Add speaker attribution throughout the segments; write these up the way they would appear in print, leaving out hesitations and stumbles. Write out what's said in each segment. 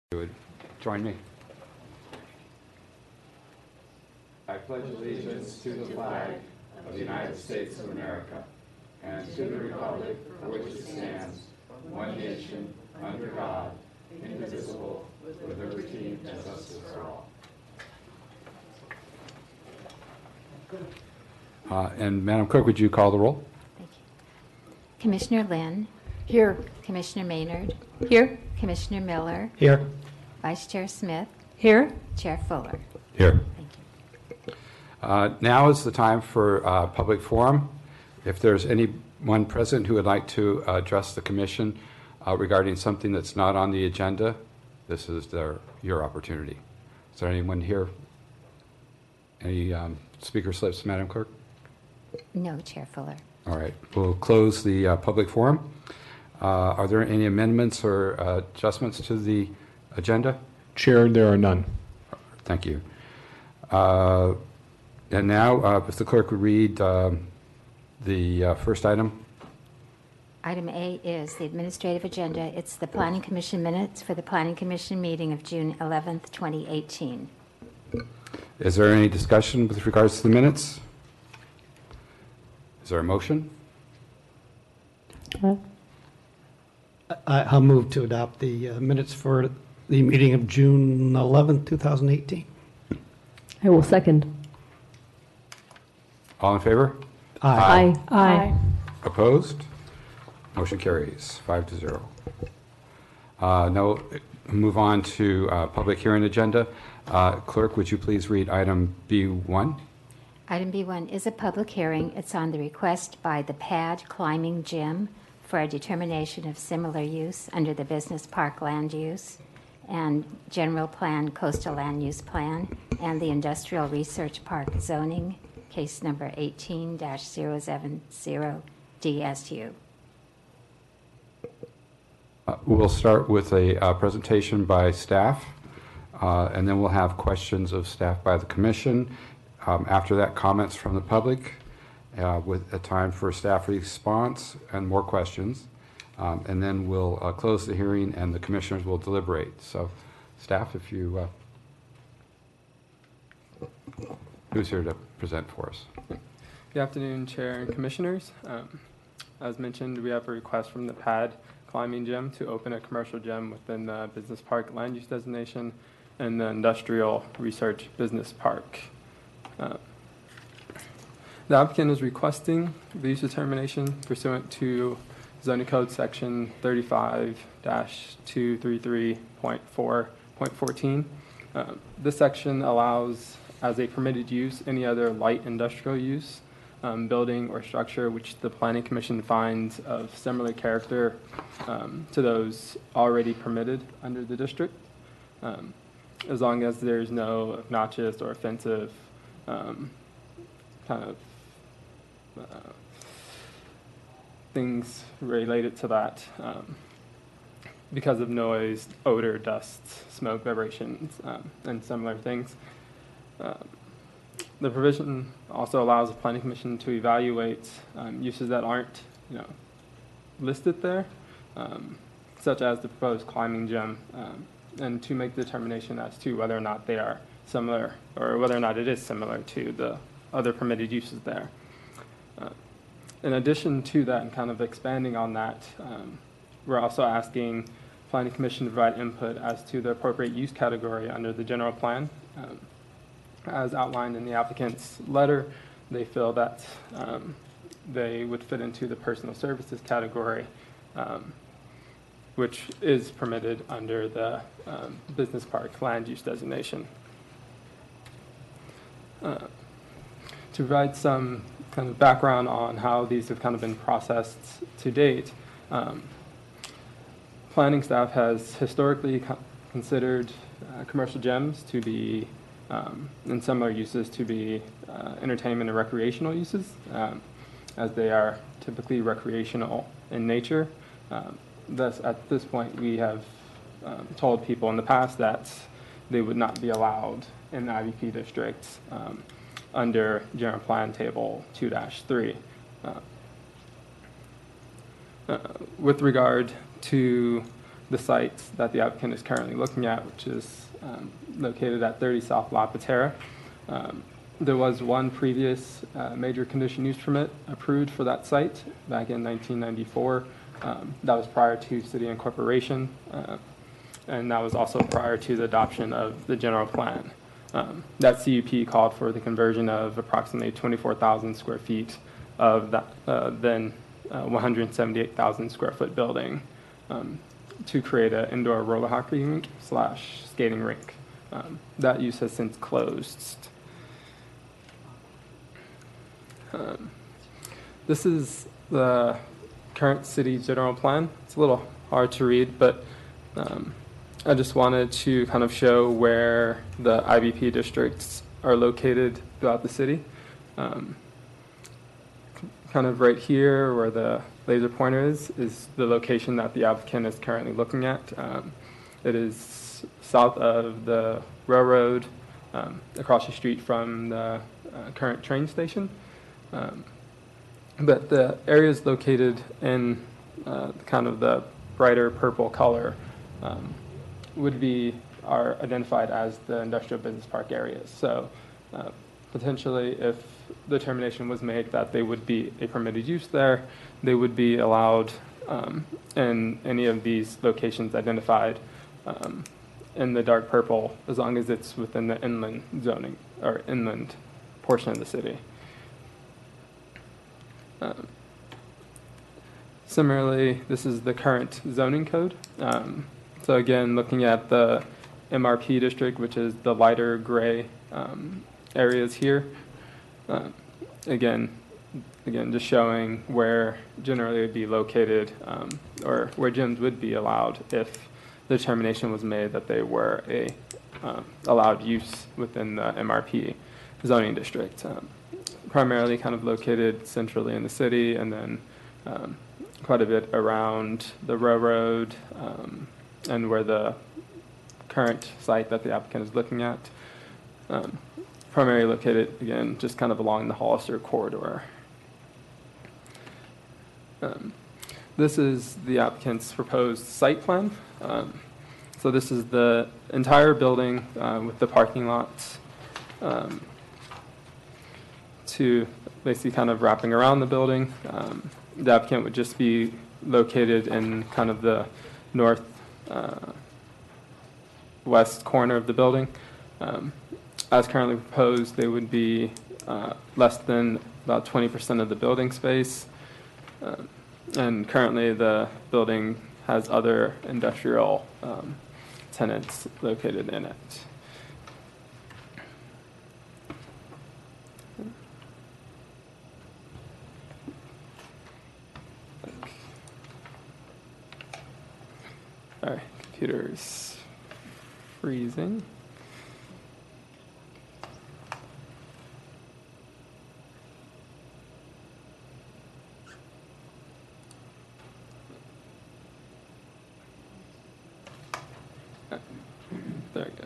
Speaker 1: You would join me. I pledge allegiance to the flag of the United States of America and to the republic for which it stands, one nation, under God, indivisible, with liberty and justice for all. And Madam Clerk, would you call the roll?
Speaker 2: Thank you. Commissioner Lynn?
Speaker 3: Here.
Speaker 2: Commissioner Maynard?
Speaker 3: Here.
Speaker 2: Commissioner Miller?
Speaker 4: Here.
Speaker 2: Vice Chair Smith?
Speaker 3: Here.
Speaker 2: Chair Fuller?
Speaker 1: Here.
Speaker 2: Thank you.
Speaker 1: Now is the time for public forum. If there's anyone present who would like to address the commission regarding something that's not on the agenda, this is your opportunity. Is there anyone here? Any speaker slips, Madam Clerk?
Speaker 2: No, Chair Fuller.
Speaker 1: All right, we'll close the public forum. Are there any amendments or adjustments to the agenda?
Speaker 4: Chair, there are none.
Speaker 1: Thank you. And now, if the clerk would read the first item.
Speaker 2: Item A is the administrative agenda. It's the Planning Commission minutes for the Planning Commission meeting of June 11th, 2018.
Speaker 1: Is there any discussion with regards to the minutes? Is there a motion?
Speaker 4: I'll move to adopt the minutes for the meeting of June 11th, 2018.
Speaker 3: I will second.
Speaker 1: All in favor?
Speaker 4: Aye.
Speaker 3: Aye.
Speaker 1: Opposed? Motion carries 5-0. Now, move on to public hearing agenda. Clerk, would you please read item B1?
Speaker 2: Item B1 is a public hearing. It's on the request by the Pad Climbing Gym for a determination of similar use under the Business Park Land Use and General Plan Coastal Land Use Plan and the Industrial Research Park Zoning, case number 18-070 DSU.
Speaker 1: We'll start with a presentation by staff, and then we'll have questions of staff by the commission. After that, comments from the public, with a time for staff response and more questions. And then we'll close the hearing and the commissioners will deliberate. So staff, if you, who's here to present for us?
Speaker 5: Good afternoon, Chair and Commissioners. As mentioned, we have a request from the Pad Climbing Gym to open a commercial gym within the Business Park Land Use Designation and the Industrial Research Business Park. The applicant is requesting the use determination pursuant to Zoning Code Section 35-233.4.14. This section allows as a permitted use any other light industrial use, building or structure which the Planning Commission finds of similar character to those already permitted under the district, as long as there's no obnoxious or offensive kind of things related to that because of noise, odor, dust, smoke, vibrations, and similar things. The provision also allows the Planning Commission to evaluate uses that aren't, listed there, such as the proposed climbing gym, and to make the determination as to whether or not they are similar or whether or not it is similar to the other permitted uses there. In addition to that, and kind of expanding on that, we're also asking Planning Commission to provide input as to the appropriate use category under the general plan. As outlined in the applicant's letter, they feel that they would fit into the personal services category, which is permitted under the Business Park Land Use Designation. To provide some kind of background on how these have kind of been processed to date, planning staff has historically considered commercial gyms to be, and similar uses to be entertainment and recreational uses, as they are typically recreational in nature. Thus, at this point, we have told people in the past that they would not be allowed in the IVP districts under General Plan Table 2-3. With regard to the site that the applicant is currently looking at, which is located at 30 South La Patera. There was one previous major condition use permit approved for that site back in 1994. That was prior to city incorporation, and that was also prior to the adoption of the general plan. That CUP called for the conversion of approximately 24,000 square feet of that then 178,000 square foot building to create an indoor roller hockey rink / skating rink. That use has since closed. This is the current city general plan. It's a little hard to read, but I just wanted to kind of show where the IBP districts are located throughout the city. Kind of right here where the laser pointer is the location that the applicant is currently looking at. It is south of the railroad, across the street from the current train station. But the areas located in kind of the brighter purple color are identified as the industrial business park areas. So potentially, if the determination was made that they would be a permitted use there, they would be allowed in any of these locations identified in the dark purple, as long as it's within the inland zoning or inland portion of the city. Similarly, this is the current zoning code. So again, looking at the MRP district, which is the lighter gray areas here. Again, just showing where generally it would be located, or where gyms would be allowed if the determination was made that they were a allowed use within the MRP zoning district. Primarily kind of located centrally in the city, and then quite a bit around the railroad and where the current site that the applicant is looking at. Primarily located, again, just kind of along the Hollister corridor. This is the applicant's proposed site plan. So this is the entire building with the parking lots to basically kind of wrapping around the building. The applicant would just be located in kind of the north west corner of the building. As currently proposed, they would be less than about 20% of the building space. And currently the building has other industrial tenants located in it. All right, computer's freezing. There it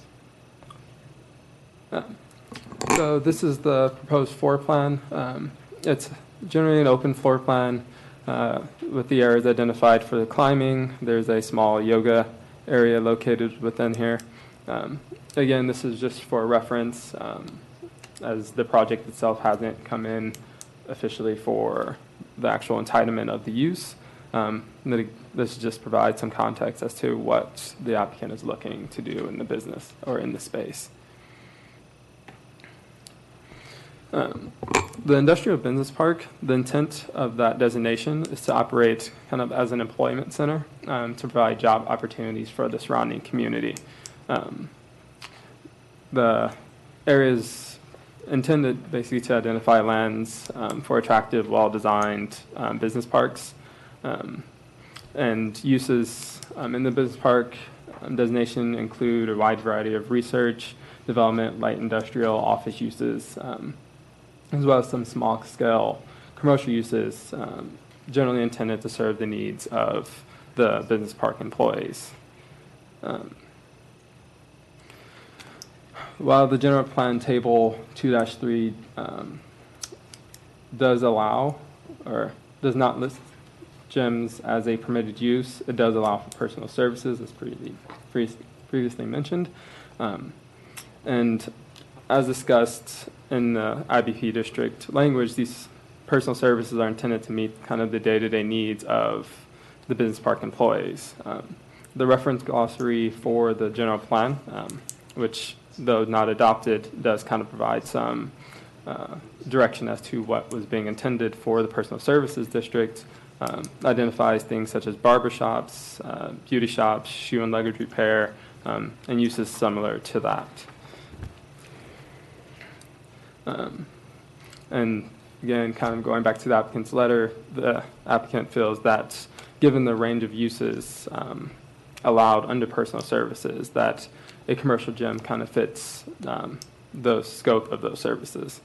Speaker 5: goes. So this is the proposed floor plan. It's generally an open floor plan with the areas identified for the climbing. There's a small yoga area located within here. Again, this is just for reference, as the project itself hasn't come in officially for the actual entitlement of the use. This just provides some context as to what the applicant is looking to do in the business or in the space. The industrial business park, the intent of that designation is to operate kind of as an employment center to provide job opportunities for the surrounding community. The area is intended basically to identify lands for attractive, well-designed business parks. And uses in the business park designation include a wide variety of research, development, light industrial, office uses, as well as some small-scale commercial uses, generally intended to serve the needs of the business park employees. While the general plan table 2-3 does allow or does not list gyms as a permitted use. It does allow for personal services, as previously mentioned. And as discussed in the IBP district language, these personal services are intended to meet kind of the day-to-day needs of the business park employees. The reference glossary for the general plan, which though not adopted, does kind of provide some direction as to what was being intended for the personal services district. Identifies things such as barbershops, beauty shops, shoe and luggage repair, and uses similar to that. And again, kind of going back to the applicant's letter, the applicant feels that given the range of uses allowed under personal services, that a commercial gym kind of fits the scope of those services.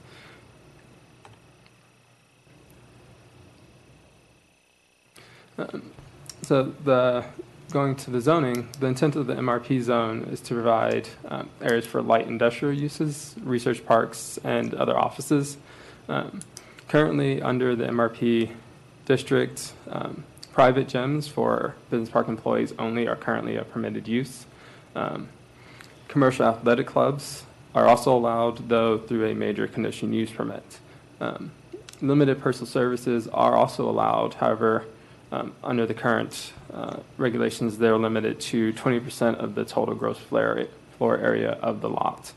Speaker 5: Going to the zoning, the intent of the MRP zone is to provide areas for light industrial uses, research parks, and other offices. Currently, under the MRP district, private gyms for business park employees only are currently a permitted use. Commercial athletic clubs are also allowed, though through a major conditional use permit. Limited personal services are also allowed, however, under the current regulations, they're limited to 20% of the total gross floor area of the lot.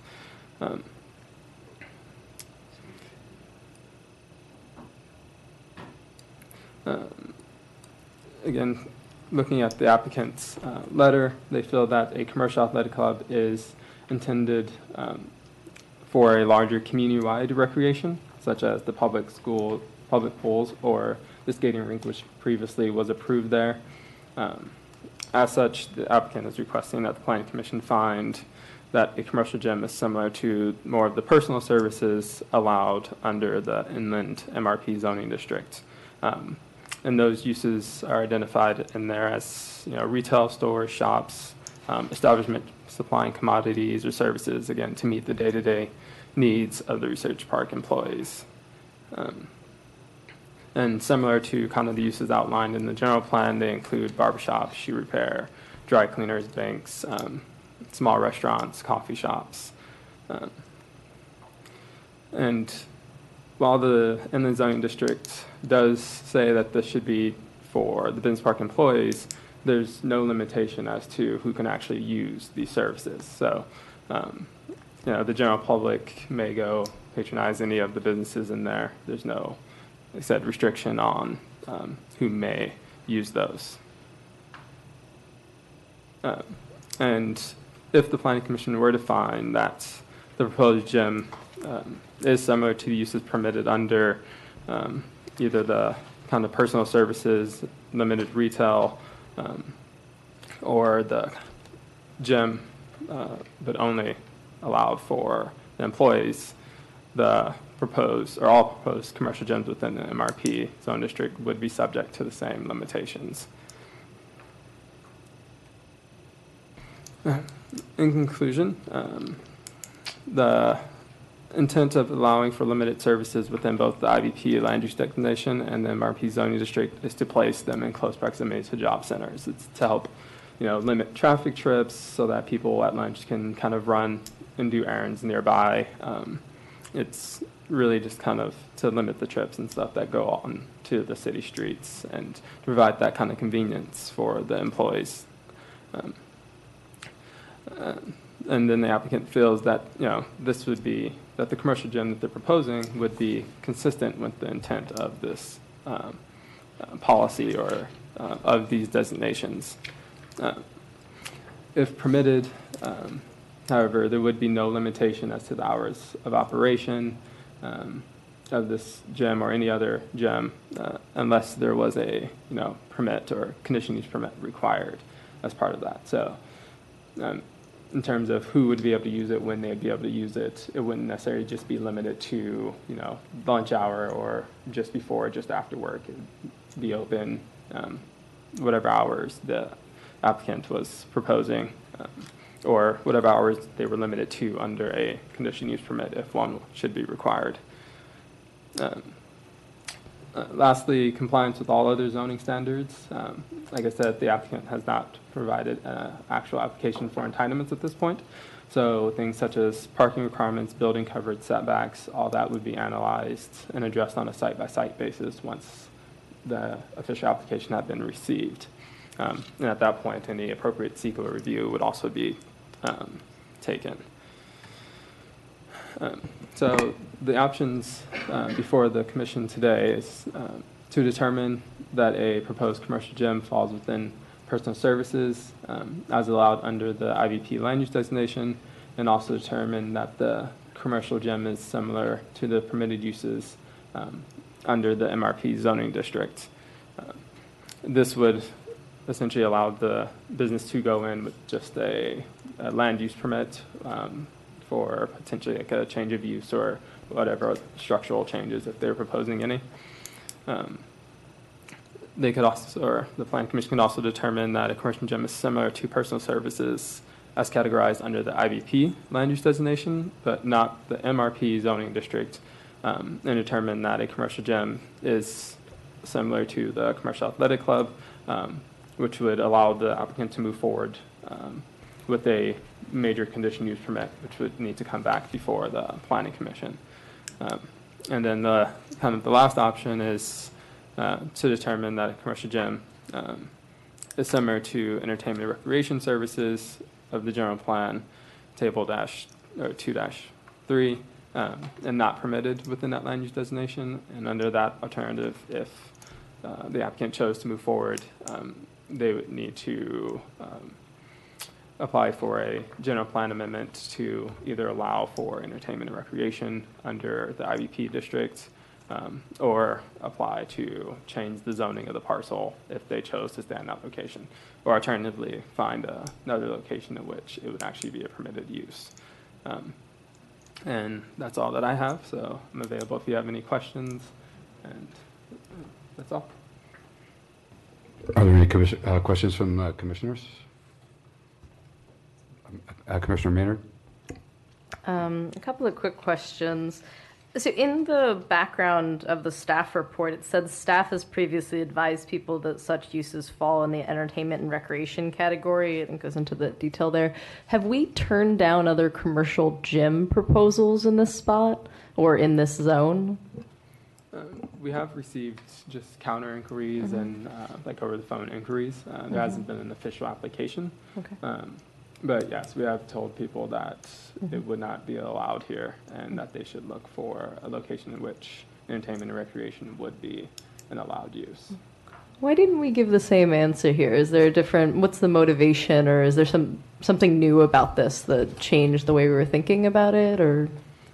Speaker 5: Again, looking at the applicant's letter, they feel that a commercial athletic club is intended for a larger community-wide recreation, such as the public pools, or the skating rink, which previously was approved there. As such, the applicant is requesting that the Planning Commission find that a commercial gym is similar to more of the personal services allowed under the inland MRP zoning district. And those uses are identified in there as, retail stores, shops, establishment supplying commodities or services, again, to meet the day-to-day needs of the research park employees. And similar to kind of the uses outlined in the general plan, they include barbershops, shoe repair, dry cleaners, banks, small restaurants, coffee shops. And while the inland zoning district does say that this should be for the business park employees, there's no limitation as to who can actually use these services. So, the general public may go patronize any of the businesses in there. There's no, like I said, restriction on who may use those. And if the Planning Commission were to find that the proposed gym is similar to the uses permitted under either the kind of personal services, limited retail, or the gym, but only allowed for the employees, the proposed, or all proposed commercial gyms within the MRP zone district would be subject to the same limitations. In conclusion, the intent of allowing for limited services within both the IBP land use designation and the MRP zoning district is to place them in close proximity to job centers. It's to help, limit traffic trips so that people at lunch can kind of run and do errands nearby. It's really just kind of to limit the trips and stuff that go on to the city streets and to provide that kind of convenience for the employees. And then the applicant feels that, this would be, that the commercial gym that they're proposing would be consistent with the intent of this policy or of these designations. If permitted, however, there would be no limitation as to the hours of operation of this gym or any other gym unless there was a, permit or conditional use permit required as part of that. So in terms of who would be able to use it, when they'd be able to use it, it wouldn't necessarily just be limited to, lunch hour or just before or just after work. It would be open whatever hours the applicant was proposing or whatever hours they were limited to under a conditional use permit if one should be required. Lastly, compliance with all other zoning standards. Like I said, the applicant has not provided an actual application for entitlements at this point. So things such as parking requirements, building coverage, setbacks, all that would be analyzed and addressed on a site-by-site basis once the official application had been received. And at that point, any appropriate CEQA review would also be taken. So the options before the commission today is to determine that a proposed commercial gym falls within personal services as allowed under the IVP land use designation, and also determine that the commercial gym is similar to the permitted uses under the MRP zoning district. This would essentially allow the business to go in with just a land use permit for potentially like a change of use or whatever structural changes if they're proposing any. They could also, or the Planning Commission can also determine that a commercial gym is similar to personal services as categorized under the IVP land use designation, but not the MRP zoning district, and determine that a commercial gym is similar to the commercial athletic club, which would allow the applicant to move forward with a major condition use permit, which would need to come back before the Planning Commission. And then the last option is to determine that a commercial gym is similar to entertainment and recreation services of the general plan, table 2-3, and not permitted within that land use designation. And under that alternative, if the applicant chose to move forward, they would need to apply for a general plan amendment to either allow for entertainment and recreation under the IVP district, or apply to change the zoning of the parcel if they chose to stay in that location, or alternatively find another location in which it would actually be a permitted use. And that's all that I have, so I'm available if you have any questions, and that's all.
Speaker 1: Are there any questions from commissioners? Commissioner Maynard?
Speaker 3: A couple of quick questions. So in the background of the staff report, it said staff has previously advised people that such uses fall in the entertainment and recreation category, and goes into the detail there. Have we turned down other commercial gym proposals in this spot or in this zone?
Speaker 5: We have received just counter inquiries and like over the phone inquiries. There hasn't been an official application.
Speaker 3: Okay.
Speaker 5: But yes, we have told people that it would not be allowed here and that they should look for a location in which entertainment and recreation would be an allowed use.
Speaker 3: Why didn't we give the same answer here? Is there a different, what's the motivation, or is there something new about this that changed the way we were thinking about it, or?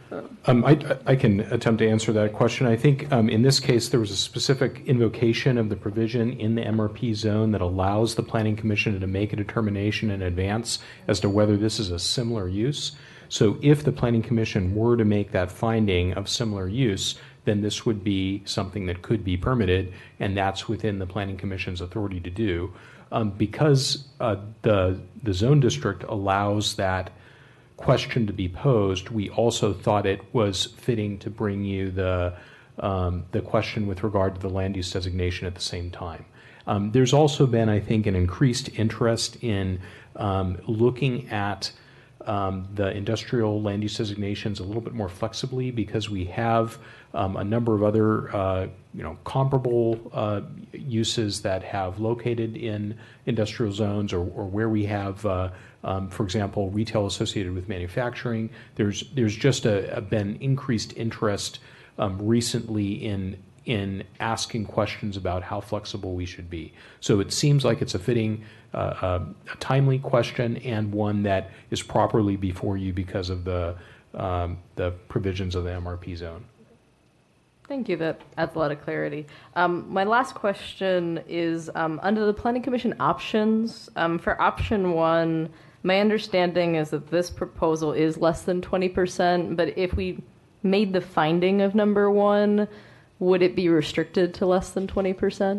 Speaker 6: I can attempt to answer that question. I think in this case, there was a specific invocation of the provision in the MRP zone that allows the Planning Commission to make a determination in advance as to whether this is a similar use. So if the Planning Commission were to make that finding of similar use, then this would be something that could be permitted, and that's within the Planning Commission's authority to do. Because the zone district allows that question to be posed, we also thought it was fitting to bring you the question with regard to the land use designation at the same time. There's also been, I think, an increased interest in looking at the industrial land use designations a little bit more flexibly, because we have a number of other comparable uses that have located in industrial zones, or where we have for example, retail associated with manufacturing. There's just been increased interest recently in asking questions about how flexible we should be. So it seems like it's a fitting, a timely question, and one that is properly before you because of the provisions of the MRP zone.
Speaker 3: Thank you. That adds a lot of clarity. My last question is, under the Planning Commission options, for option 1, my understanding is that this proposal is less than 20%, but if we made the finding of number 1, would it be restricted to less than 20%?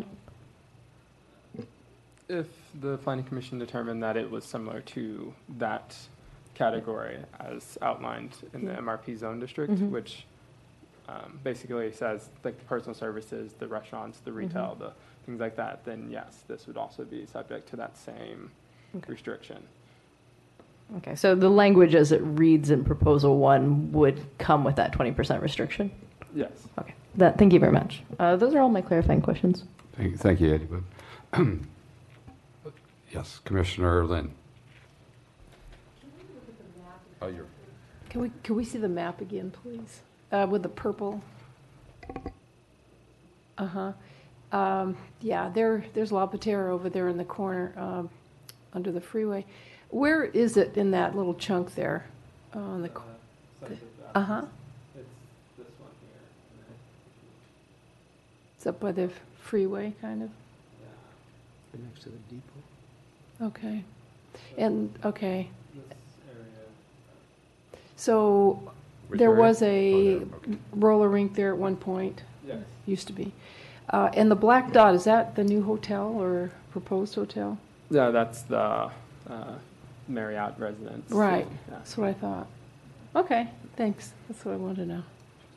Speaker 5: If the Planning Commission determined that it was similar to that category as outlined in the MRP zone district, which basically says like the personal services, the restaurants, the retail, the things like that, then yes, this would also be subject to that same restriction.
Speaker 3: Okay, so the language as it reads in Proposal 1 would come with that 20% restriction?
Speaker 5: Yes.
Speaker 3: Okay, thank you very much. Those are all my clarifying questions.
Speaker 1: Thank you, Eddie. Yes, Commissioner Lynn. Oh, you're.
Speaker 7: Can we see the map again, please? With the purple? Yeah, there's La Patera over there in the corner, under the freeway. Where is it in that little chunk there? On the, uh-huh.
Speaker 5: It's this one here.
Speaker 7: It's up by the freeway, kind of?
Speaker 4: Next to the depot.
Speaker 7: Okay. And, okay.
Speaker 5: This area.
Speaker 7: So
Speaker 1: Which
Speaker 7: there
Speaker 1: area?
Speaker 7: was
Speaker 1: Oh,
Speaker 7: a
Speaker 1: there, okay.
Speaker 7: roller rink there at one point.
Speaker 5: Yes.
Speaker 7: Used to be. And the black dot, is that the new hotel or proposed hotel?
Speaker 5: Yeah, that's the Marriott residence.
Speaker 7: Right.
Speaker 5: Yeah.
Speaker 7: That's what I thought. Okay, thanks. That's what I wanted to know.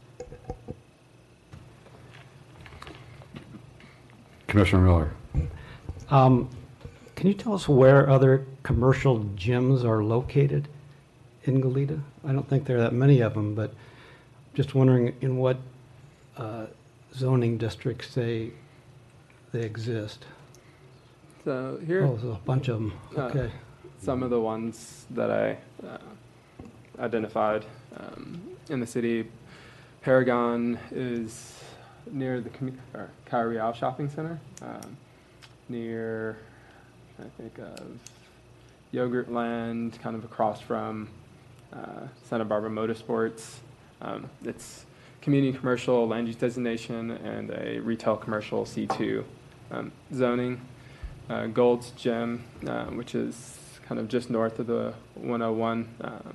Speaker 1: Commissioner Miller.
Speaker 4: Can you tell us where other commercial gyms are located in Goleta? I don't think there are that many of them, but just wondering in what zoning districts they exist.
Speaker 5: So here,
Speaker 4: Oh, there's a bunch of them. Okay.
Speaker 5: some of the ones that I identified in the city. Paragon is near the Carial Shopping Center, near, I think of Yogurt Land, kind of across from Santa Barbara Motorsports. It's community commercial land use designation and a retail commercial C2 zoning. Gold's Gym, which is kind of just north of the 101,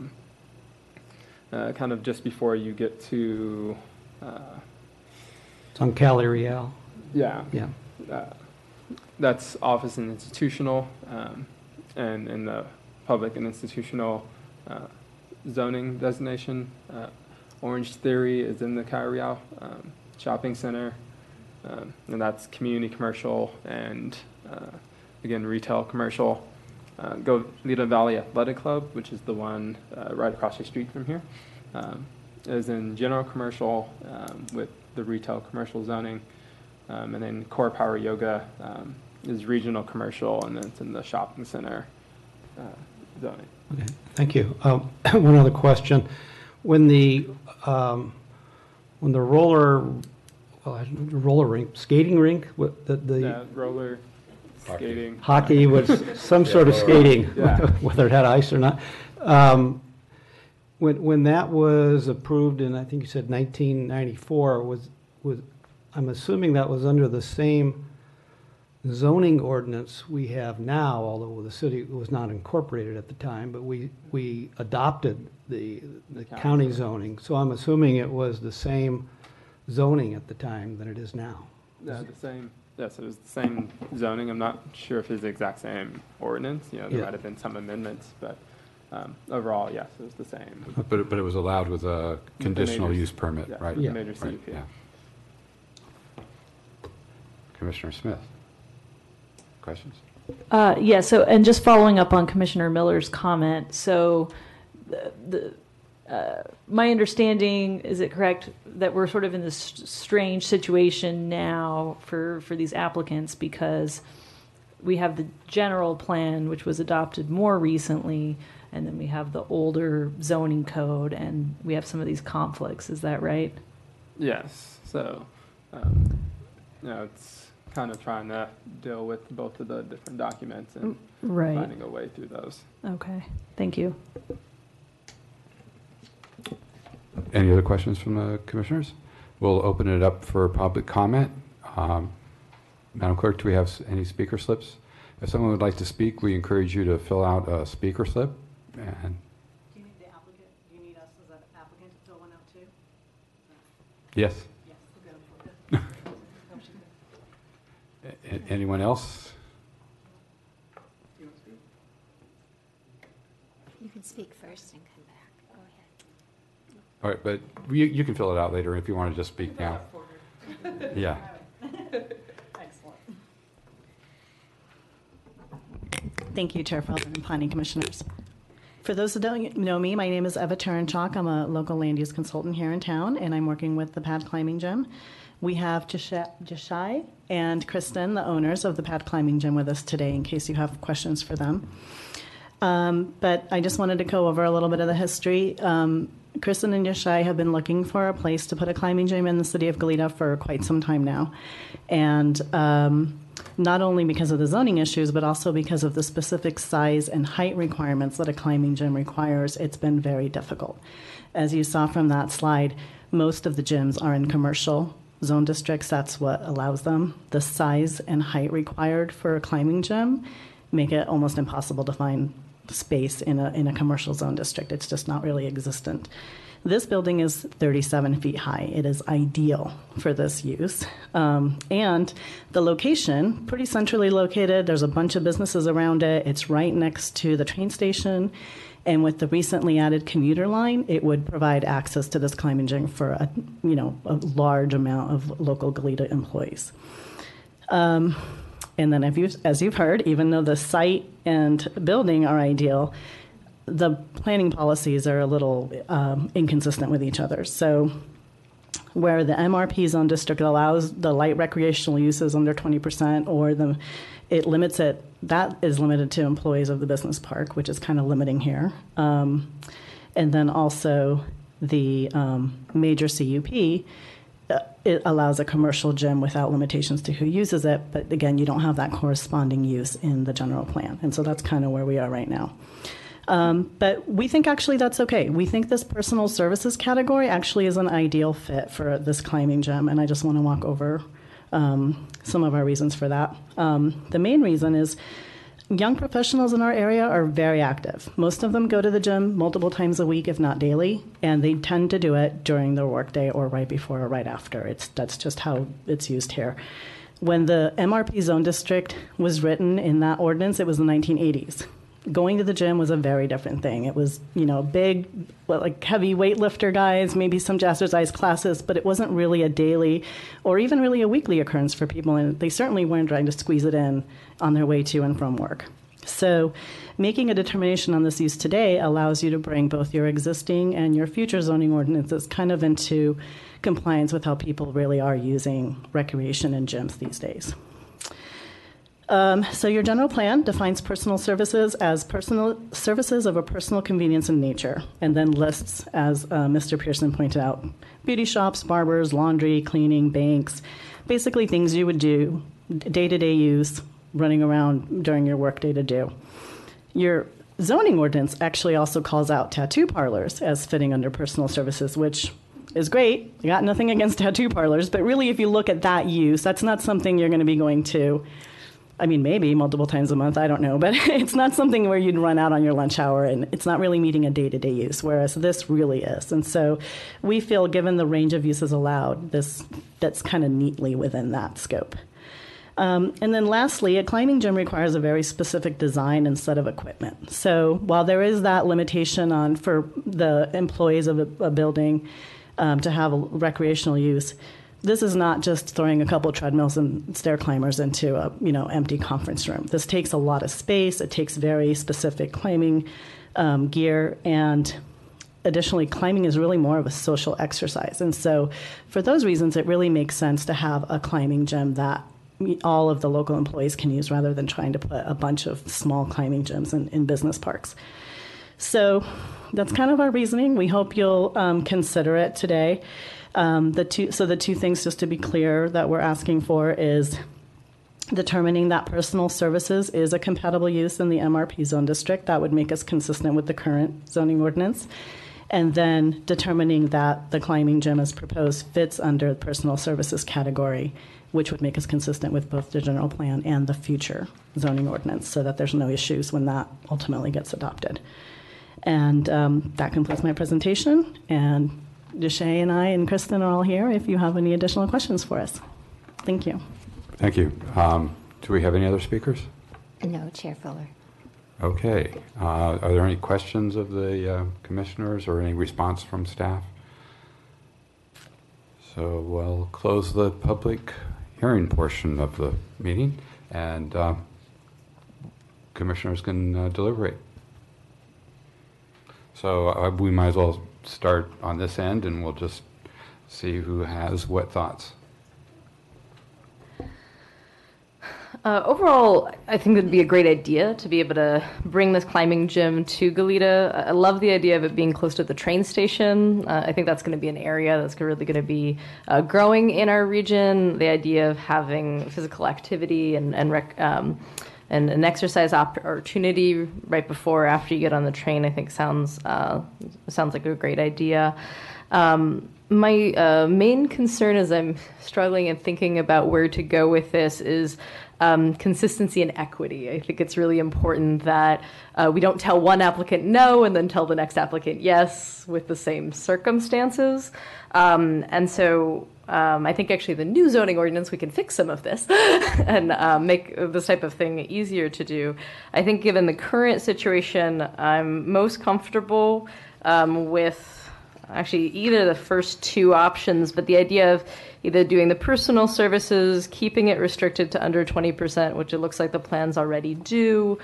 Speaker 5: kind of just before you get to,
Speaker 4: It's on Cali Real.
Speaker 5: yeah,
Speaker 4: Yeah.
Speaker 5: that's office and institutional, and in the public and institutional zoning designation. Orange Theory is in the Carial Shopping Center, and that's community commercial and again retail commercial. Goleta Valley Athletic Club, which is the one right across the street from here, is in general commercial with the retail commercial zoning, and then Core Power Yoga is regional commercial, and then it's in the shopping center zoning.
Speaker 4: Okay, thank you. One other question. When the roller rink, skating rink, the
Speaker 5: Yeah, roller skating.
Speaker 4: hockey was some sort of skating,
Speaker 5: Yeah.
Speaker 4: whether it had ice or not. When that was approved in, I think you said 1994, was I'm assuming that was under the same zoning ordinance we have now, although the city was not incorporated at the time, but we adopted the county zoning. So I'm assuming it was the same zoning at the time than it is now.
Speaker 5: Yeah, the same. Yes, it was the same zoning. I'm not sure if it's the exact same ordinance. There
Speaker 4: Yeah.
Speaker 5: might have been some amendments, but overall, yes, it was the same.
Speaker 1: But it was allowed with a conditional
Speaker 5: major-
Speaker 1: use permit,
Speaker 5: Yeah,
Speaker 1: right?
Speaker 5: with the
Speaker 4: Yeah.
Speaker 5: major
Speaker 1: Right,
Speaker 5: CUP.
Speaker 1: yeah. Commissioner Smith. Questions?
Speaker 8: Yeah, so, and just following up on Commissioner Miller's comment, so my understanding, is it correct, that we're sort of in this strange situation now for these applicants because we have the general plan, which was adopted more recently, and then we have the older zoning code, and we have some of these conflicts, is that right?
Speaker 5: Yes. So, it's kind of trying to deal with both of the different documents and
Speaker 8: Right.
Speaker 5: finding a way through those.
Speaker 8: Okay, thank you.
Speaker 1: Any other questions from the commissioners? We'll open it up for public comment. Madam Clerk, do we have any speaker slips? If someone would like to speak, we encourage you to fill out a speaker slip. And
Speaker 9: Do you need the applicant, do you need us as an applicant to fill one out too?
Speaker 1: yes,
Speaker 9: Yes, we'll go for it.
Speaker 1: anyone else?
Speaker 9: Do you want to speak?
Speaker 2: You can speak first and come back. Go
Speaker 1: All right, but you can fill it out later if you want to just speak now. Yeah.
Speaker 9: Excellent. Thank you, Chair Feldman and Planning Commissioners. For those that don't know me, my name is Eva Turenchak. I'm a local land use consultant here in town, and I'm working with the Pad Climbing Gym. We have Jashai and Kristen, the owners of the Pad Climbing Gym, with us today in case you have questions for them. But I just wanted to go over a little bit of the history. Kristen and Jashai have been looking for a place to put a climbing gym in the city of Goleta for quite some time now. And not only because of the zoning issues, but also because of the specific size and height requirements that a climbing gym requires, it's been very difficult. As you saw from that slide, most of the gyms are in commercial zone districts. That's what allows them. The size and height required for a climbing gym make it almost impossible to find space in a commercial zone district. It's just not really existent. This building is 37 feet high. It is ideal for this use. And the location, pretty centrally located. There's a bunch of businesses around it. It's right next to the train station. And with the recently added commuter line, it would provide access to this climbing gym for a large amount of local Goleta employees. And then as you've heard, even though the site and building are ideal, the planning policies are a little inconsistent with each other. So where the MRP zone district allows the light recreational uses under 20%, or it limits it, that is limited to employees of the business park, which is kind of limiting here. And then also the major CUP, it allows a commercial gym without limitations to who uses it. But again, you don't have that corresponding use in the general plan. And so that's kind of where we are right now. But we think actually that's okay. We think this personal services category actually is an ideal fit for this climbing gym. And I just want to walk over some of our reasons for that. The main reason is young professionals in our area are very active. Most of them go to the gym multiple times a week, if not daily, and they tend to do it during their workday or right before or right after. That's just how it's used here. When the MRP zone district was written in that ordinance, it was the 1980s. Going to the gym was a very different thing. It was, big, heavy weightlifter guys, maybe some jazzercise classes, but it wasn't really a daily or even really a weekly occurrence for people, and they certainly weren't trying to squeeze it in on their way to and from work. So making a determination on this use today allows you to bring both your existing and your future zoning ordinances kind of into compliance with how people really are using recreation and gyms these days. So your general plan defines personal services as personal services of a personal convenience in nature, and then lists, as Mr. Pearson pointed out, beauty shops, barbers, laundry, cleaning, banks, basically things you would do, day-to-day use, running around during your workday to do. Your zoning ordinance actually also calls out tattoo parlors as fitting under personal services, which is great. I got nothing against tattoo parlors, but really if you look at that use, that's not something you're going to be going to. I mean, maybe multiple times a month, I don't know, but it's not something where you'd run out on your lunch hour, and it's not really meeting a day-to-day use, whereas this really is. And so we feel, given the range of uses allowed, this fits kind of neatly within that scope. And then lastly, a climbing gym requires a very specific design and set of equipment. So while there is that limitation for the employees of a building to have a recreational use, this is not just throwing a couple of treadmills and stair climbers into a empty conference room. This takes a lot of space. It takes very specific climbing gear, and additionally, climbing is really more of a social exercise. And so for those reasons, it really makes sense to have a climbing gym that all of the local employees can use rather than trying to put a bunch of small climbing gyms in business parks. So that's kind of our reasoning. We hope you'll consider it today. The two things, just to be clear, that we're asking for is determining that personal services is a compatible use in the MRP zone district. That would make us consistent with the current zoning ordinance. And then determining that the climbing gym as proposed fits under the personal services category, which would make us consistent with both the general plan and the future zoning ordinance, so that there's no issues when that ultimately gets adopted. And that completes my presentation. And Deshay and I and Kristen are all here if you have any additional questions for us. Thank you.
Speaker 1: Thank you. Do we have any other speakers?
Speaker 2: No, Chair Fuller.
Speaker 1: Okay. Are there any questions of the commissioners or any response from staff? So we'll close the public hearing portion of the meeting, and commissioners can deliberate. So we might as well start on this end, and we'll just see who has what thoughts.
Speaker 3: Overall, I think it'd be a great idea to be able to bring this climbing gym to Goleta. I love the idea of it being close to the train station. I think that's going to be an area that's really going to be growing in our region. The idea of having physical activity and an exercise opportunity right before or after you get on the train, I think sounds like a great idea. My main concern as I'm struggling and thinking about where to go with this is consistency and equity. I think it's really important that we don't tell one applicant no and then tell the next applicant yes with the same circumstances. And so I think actually the new zoning ordinance, we can fix some of this and make this type of thing easier to do. I think given the current situation, I'm most comfortable with actually either the first two options, but the idea of either doing the personal services, keeping it restricted to under 20%, which it looks like the plans already do.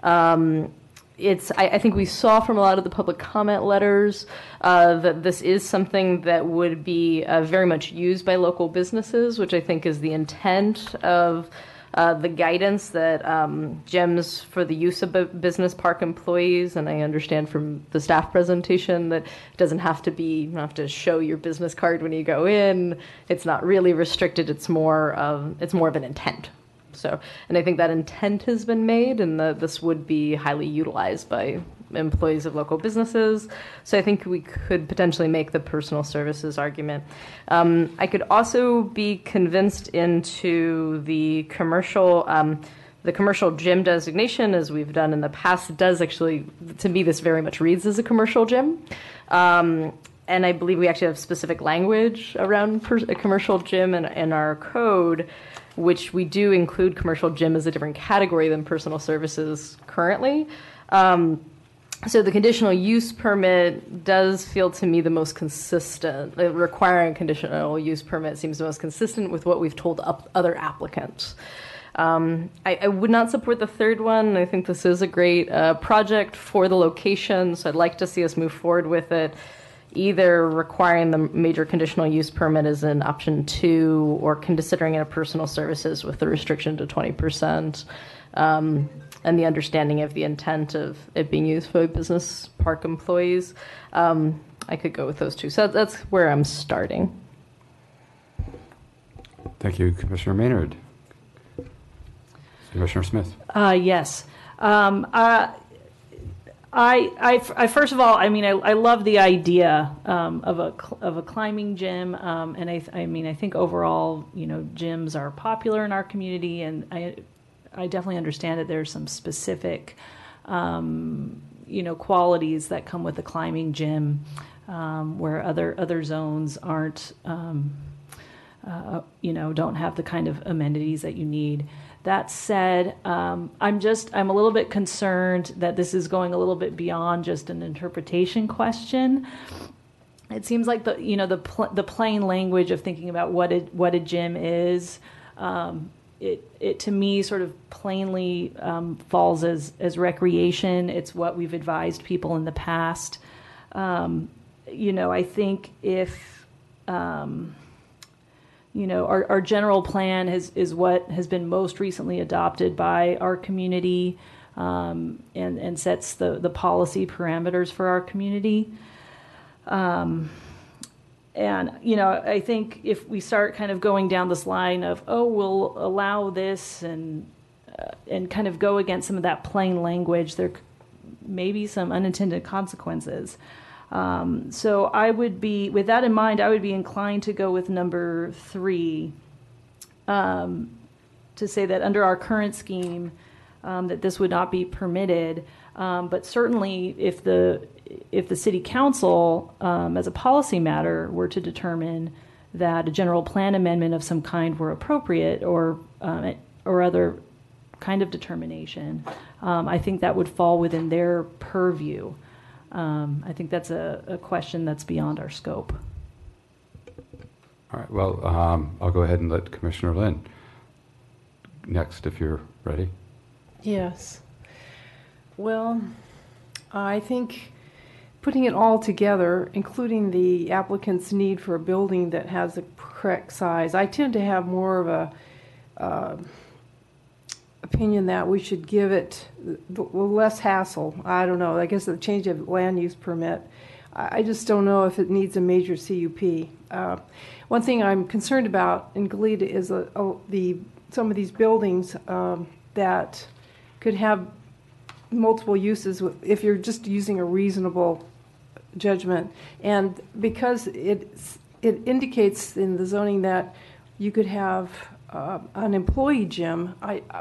Speaker 3: I think we saw from a lot of the public comment letters that this is something that would be very much used by local businesses, which I think is the intent of the guidance that GEMS for the use of business park employees, and I understand from the staff presentation that it doesn't have to be, you don't have to show your business card when you go in. It's not really restricted. It's more of an intent. So, and I think that intent has been made, and this would be highly utilized by employees of local businesses. So I think we could potentially make the personal services argument. I could also be convinced into the commercial gym designation, as we've done in the past. It does actually, to me, this very much reads as a commercial gym. And I believe we actually have specific language around a commercial gym in our code, which we do include commercial gym as a different category than personal services currently. So the conditional use permit does feel to me the most consistent. Requiring a conditional use permit seems the most consistent with what we've told other applicants. I would not support the third one. I think this is a great project for the location, so I'd like to see us move forward with it, either requiring the major conditional use permit as an option 2 or considering it a personal services with the restriction to 20%. And the understanding of the intent of it being used for business park employees. I could go with those two. So that's where I'm starting.
Speaker 1: Thank you, Commissioner Maynard. Commissioner Smith.
Speaker 8: Yes. I first of all, I mean, I love the idea of a climbing gym, and I think overall, gyms are popular in our community, and I definitely understand that there's some specific, qualities that come with a climbing gym, where other zones aren't, don't have the kind of amenities that you need. That said, I'm a little bit concerned that this is going a little bit beyond just an interpretation question. It seems like the plain language of thinking about what a gym is. It to me sort of plainly falls as recreation. It's what we've advised people in the past. I think if our general plan is what has been most recently adopted by our community, and sets the policy parameters for our community. And, I think if we start kind of going down this line of, we'll allow this and kind of go against some of that plain language, there may be some unintended consequences. So I would be, with that in mind, I would be inclined to go with number 3, to say that under our current scheme, that this would not be permitted. But certainly if the city council, as a policy matter, were to determine that a general plan amendment of some kind were appropriate, or other kind of determination, I think that would fall within their purview. I think that's a question that's beyond our scope.
Speaker 1: All right, well, I'll go ahead and let Commissioner Lynn next if you're ready.
Speaker 7: Yes. Well, I think putting it all together, including the applicant's need for a building that has the correct size, I tend to have more of a opinion that we should give it less hassle. I don't know. I guess the change of land use permit. I just don't know if it needs a major CUP. One thing I'm concerned about in Goleta is some of these buildings that could have multiple uses if you're just using a reasonable judgment. And because it indicates in the zoning that you could have an employee gym,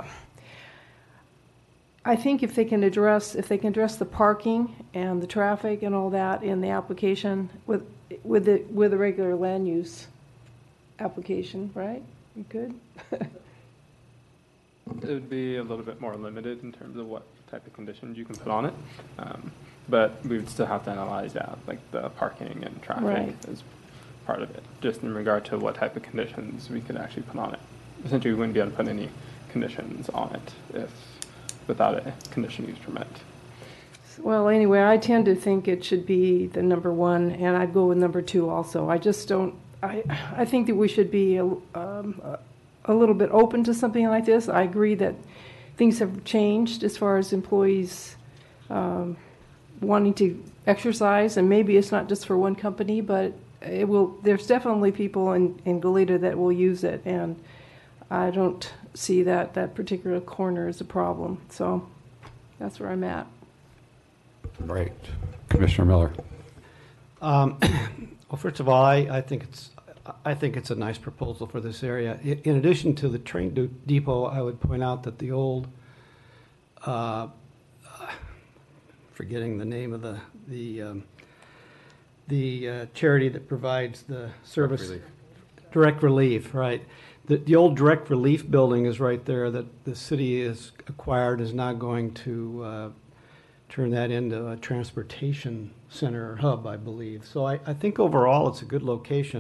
Speaker 7: I think if they can address the parking and the traffic and all that in the application with the regular land use application, right? You could.
Speaker 5: It would be a little bit more limited in terms of what type of conditions you can put on it. But we would still have to analyze out like the parking and traffic
Speaker 7: Right.
Speaker 5: as part of it, just in regard to what type of conditions we could actually put on it. Essentially, we wouldn't be able to put any conditions on it without a conditional use permit.
Speaker 7: Well, anyway, I tend to think it should be the number one, and I'd go with number two also. I just don't. I think that we should be a little bit open to something like this. I agree that things have changed as far as employees wanting to exercise, and maybe it's not just for one company, but it will. There's definitely people in Goleta that will use it, and I don't see that particular corner as a problem. So that's where I'm at.
Speaker 1: Right. Commissioner Miller.
Speaker 4: Well, first of all, I think it's a nice proposal for this area. In addition to the train depot, I would point out that the old, forgetting the name of the charity that provides the service, Direct Relief, right? The old Direct Relief building is right there that the city has acquired, is now going to turn that into a transportation center or hub, I believe. So I think overall it's a good location.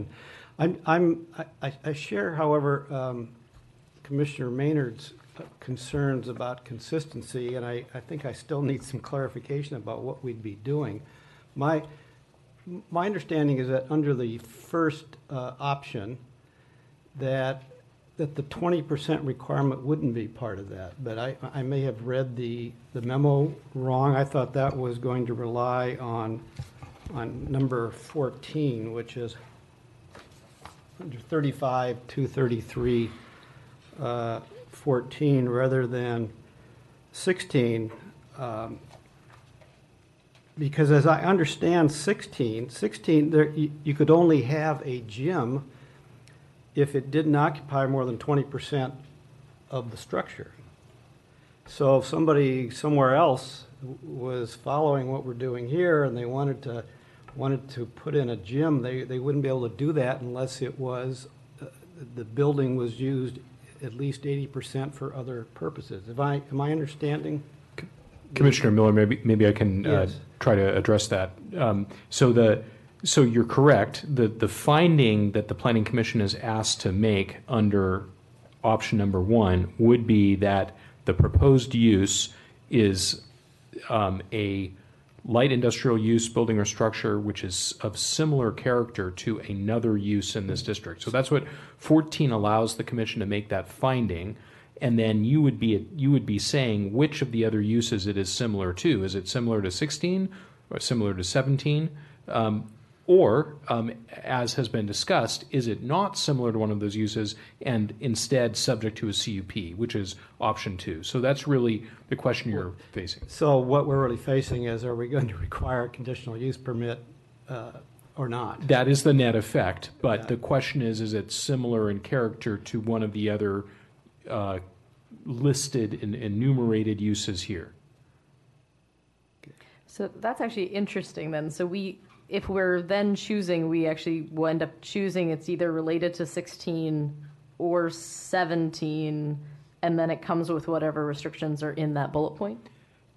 Speaker 4: I share, however, Commissioner Maynard's concerns about consistency, and I think I still need some clarification about what we'd be doing. My understanding is that under the first option, that the 20% requirement wouldn't be part of that, but I may have read the memo wrong. I thought that was going to rely on number 14, which is under 35-233 14 rather than 16, because as I understand 16 there, you could only have a gym if it didn't occupy more than 20% of the structure. So if somebody somewhere else was following what we're doing here and they wanted to put in a gym, they wouldn't be able to do that unless it was the building was used at least 80% for other purposes. Am I understanding?
Speaker 6: Commissioner Miller, maybe I can
Speaker 4: Yes.
Speaker 6: try to address that. So you're correct. The finding that the Planning Commission is asked to make under option number 1 would be that the proposed use is a light industrial use building or structure which is of similar character to another use in this district. So that's what 14 allows the commission to make that finding. And then you would be saying which of the other uses it is similar to. Is it similar to 16 or similar to 17? Or, as has been discussed, is it not similar to one of those uses and instead subject to a CUP, which is option 2? So that's really the question you're facing.
Speaker 4: So what we're really facing is, are we going to require a conditional use permit or not?
Speaker 6: That is the net effect, but
Speaker 4: Yeah.
Speaker 6: the question is it similar in character to one of the other listed and enumerated uses here?
Speaker 3: So that's actually interesting then. So if we're then choosing, we actually will end up choosing it's either related to 16 or 17, and then it comes with whatever restrictions are in that bullet point?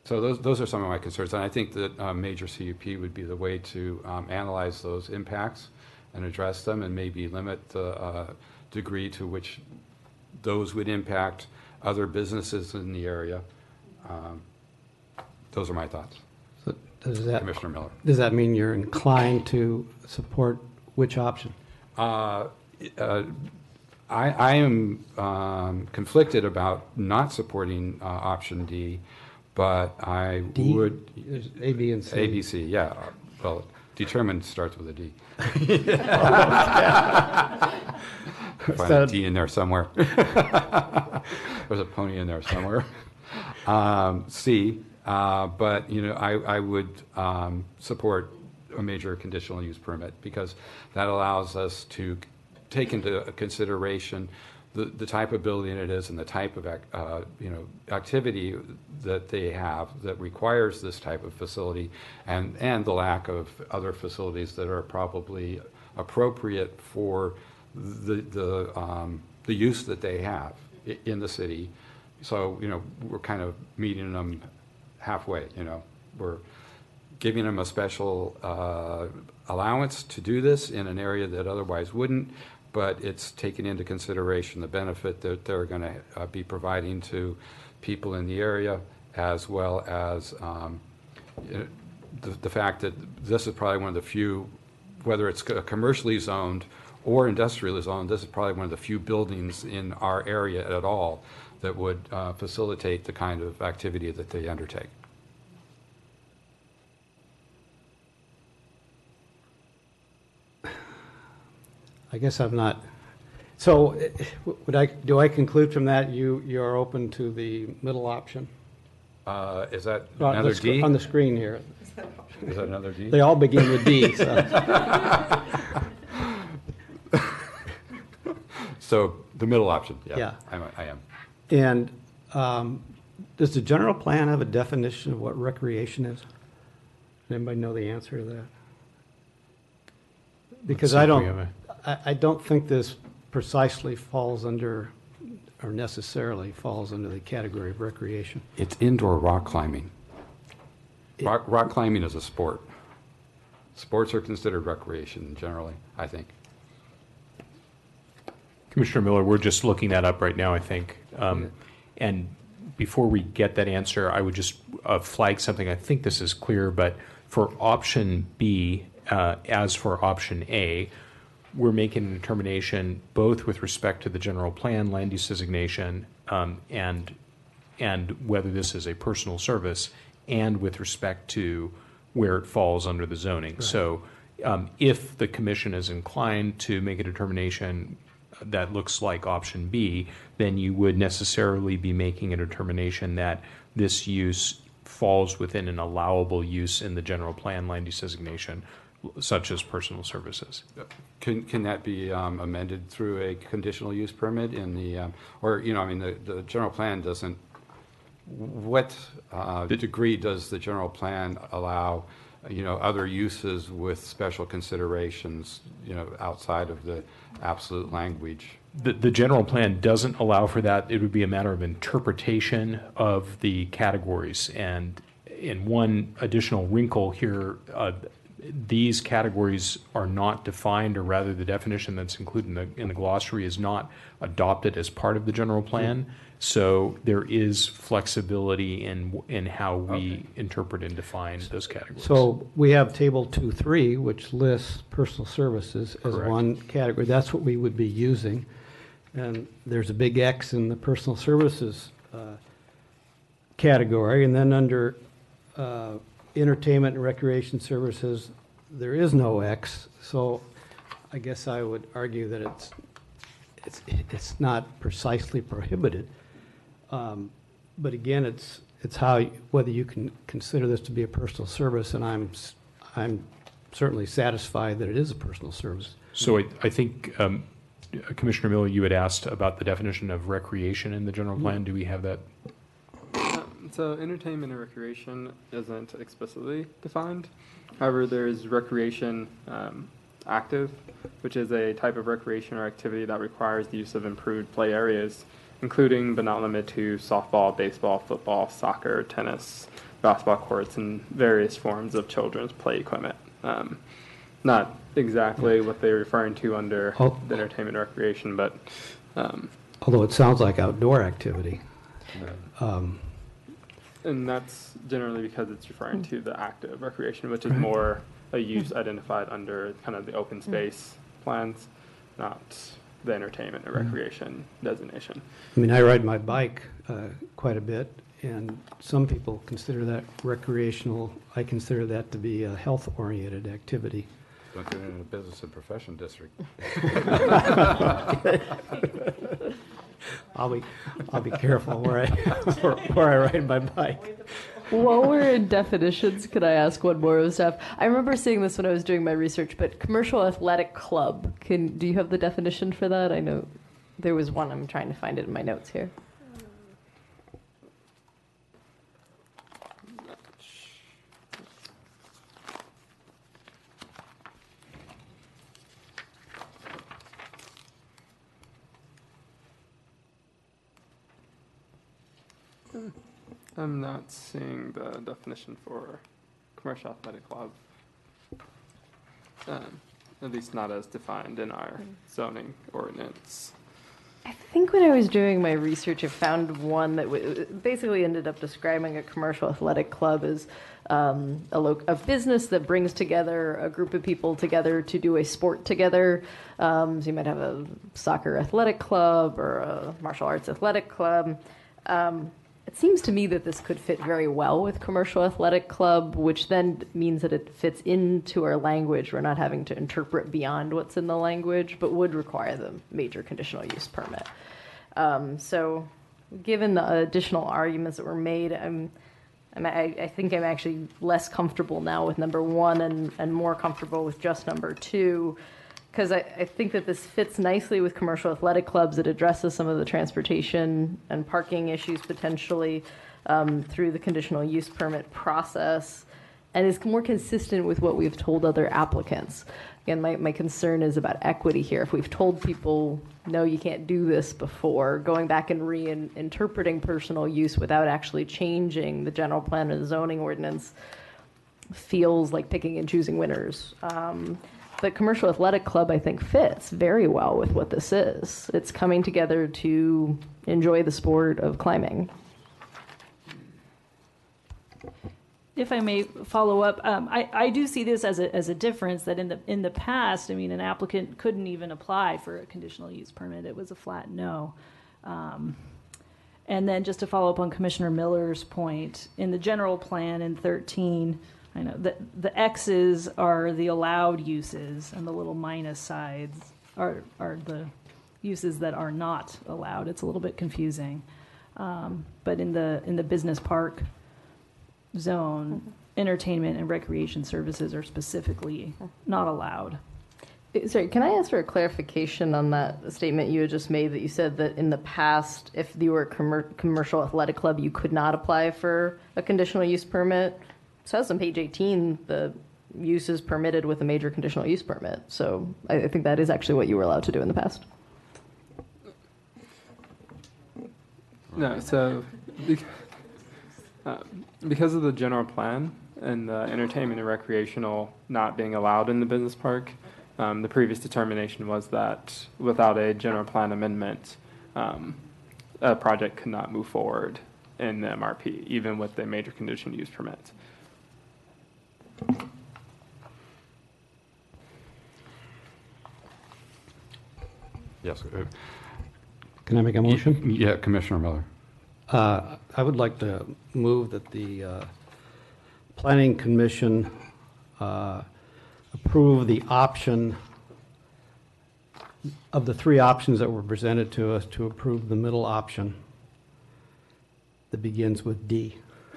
Speaker 1: So those are some of my concerns, and I think that major CUP would be the way to analyze those impacts and address them, and maybe limit the degree to which those would impact other businesses in the area. Those are my thoughts.
Speaker 4: So
Speaker 1: Commissioner Miller.
Speaker 4: does that mean you're inclined to support which option?
Speaker 1: I am conflicted about not supporting option D, but I
Speaker 4: D?
Speaker 1: would.
Speaker 4: There's A, B, and C.
Speaker 1: A, B, C, yeah. Well, determined starts with a D. Find a D in there somewhere. There's a pony in there somewhere. C, but I would support a major conditional use permit, because that allows us to take into consideration the type of building it is and the type of activity that they have that requires this type of facility, and the lack of other facilities that are probably appropriate for the use that they have in the city. So we're kind of meeting them halfway. We're giving them a special allowance to do this in an area that otherwise wouldn't, but it's taking into consideration the benefit that they're going to be providing to people in the area, as well as the fact that this is probably one of the few, whether it's commercially zoned or industrially zoned, this is probably one of the few buildings in our area at all that would facilitate the kind of activity that they undertake.
Speaker 4: I guess I'm not. So do I conclude from that you're open to the middle option?
Speaker 1: Is that another D?
Speaker 4: On the screen here.
Speaker 1: Is that another D?
Speaker 4: They all begin with D. So,
Speaker 1: so the middle option,
Speaker 4: Yeah.
Speaker 1: I am.
Speaker 4: and does the general plan have a definition of what recreation is? Anybody know the answer to that? Because
Speaker 6: Let's see
Speaker 4: I
Speaker 6: if we
Speaker 4: don't.
Speaker 6: have
Speaker 4: I don't think this precisely falls under, or necessarily falls under the category of recreation.
Speaker 1: It's indoor rock climbing. Rock climbing is a sport. Sports are considered recreation generally, I think.
Speaker 6: Commissioner Miller, we're just looking that up right now, I think. And before we get that answer, I would just flag something. I think this is clear, but for option B, as for option A, we're making a determination both with respect to the general plan land use designation and whether this is a personal service, and with respect to where it falls under the zoning. Right. So if the commission is inclined to make a determination that looks like option B, then you would necessarily be making a determination that this use falls within an allowable use in the general plan land use designation, such as personal services.
Speaker 1: Can that be amended through a conditional use permit in the, the general plan doesn't, what degree does the general plan allow, other uses with special considerations, outside of the absolute language?
Speaker 6: The general plan doesn't allow for that. It would be a matter of interpretation of the categories. And in one additional wrinkle here, these categories are not defined, or rather the definition that's included in the glossary is not adopted as part of the general plan. So there is flexibility in how we interpret and define those categories.
Speaker 4: So we have table 2.3, which lists personal services as
Speaker 6: Correct.
Speaker 4: one category. That's what we would be using. And there's a big X in the personal services category. And then under entertainment and recreation services, there is no X. So I guess I would argue that it's not precisely prohibited. But again, it's whether you can consider this to be a personal service, and I'm certainly satisfied that it is a personal service.
Speaker 6: So I think, Commissioner Miller, you had asked about the definition of recreation in the general plan. Do we have that?
Speaker 5: So entertainment and recreation isn't explicitly defined. However, there is recreation active, which is a type of recreation or activity that requires the use of improved play areas including but not limited to softball, baseball, football, soccer, tennis, basketball courts, and various forms of children's play equipment. Not exactly what they're referring to under
Speaker 4: Oh.
Speaker 5: the entertainment and recreation, but
Speaker 4: Although it sounds like outdoor activity.
Speaker 5: and that's generally because it's referring to the active recreation, which is more a use identified under kind of the open space plans, not the entertainment and recreation designation.
Speaker 4: I mean, I ride my bike quite a bit, and some people consider that recreational. I consider that to be a health-oriented activity.
Speaker 1: Don't get into the business and profession district.
Speaker 4: I'll be careful where I ride my bike.
Speaker 3: While we're in definitions, could I ask one more of staff? I remember seeing this when I was doing my research, but commercial athletic club, do you have the definition for that? I know there was one. I'm trying to find it in my notes here.
Speaker 5: I'm not seeing the definition for commercial athletic club. At least not as defined in our zoning ordinance.
Speaker 3: I think when I was doing my research, I found one that basically ended up describing a commercial athletic club as a business that brings together a group of people together to do a sport together. So you might have a soccer athletic club or a martial arts athletic club. It seems to me that this could fit very well with commercial athletic club, which then means that it fits into our language. We're not having to interpret beyond what's in the language, but would require the major conditional use permit. So given the additional arguments that were made, I think I'm actually less comfortable now with number one and more comfortable with just number two, because I think that this fits nicely with commercial athletic clubs. It addresses some of the transportation and parking issues potentially through the conditional use permit process, and is more consistent with what we've told other applicants. Again, my concern is about equity here. If we've told people, no, you can't do this before, going back and reinterpreting personal use without actually changing the general plan or the zoning ordinance feels like picking and choosing winners. The commercial athletic club, I think, fits very well with what this is. It's coming together to enjoy the sport of climbing.
Speaker 8: If I may follow up, I do see this as a difference that in the past, I mean, an applicant couldn't even apply for a conditional use permit. It was a flat no. And then just to follow up on Commissioner Miller's point, in the general plan in 13, I know that the X's are the allowed uses, and the little minus sides are the uses that are not allowed. It's a little bit confusing, but in the business park zone, entertainment and recreation services are specifically not allowed.
Speaker 3: Sorry, can I ask for a clarification on that statement you had just made, that you said that in the past, if you were a commercial athletic club, you could not apply for a conditional use permit? It says on page 18 the use is permitted with a major conditional use permit. So I think that is actually what you were allowed to do in the past.
Speaker 5: No, so because of the general plan and the entertainment and recreational not being allowed in the business park, the previous determination was that without a general plan amendment, a project could not move forward in the MRP, even with the major conditional use permit.
Speaker 1: Yes.
Speaker 4: Can I make a motion?
Speaker 1: Yeah, Commissioner Miller.
Speaker 4: I would like to move that the Planning Commission approve the option of the three options that were presented to us, to approve the middle option that begins with D.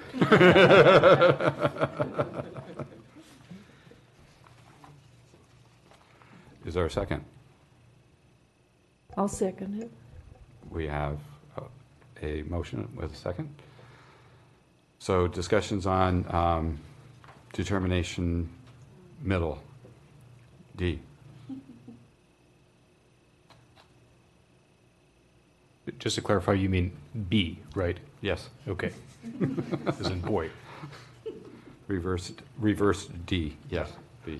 Speaker 1: Is there a second?
Speaker 7: I'll second it.
Speaker 1: We have a motion with a second. So discussions on determination middle, D.
Speaker 6: just to clarify, you mean B, right?
Speaker 1: Yes,
Speaker 6: Okay. As in boy.
Speaker 1: reverse D, yes, B.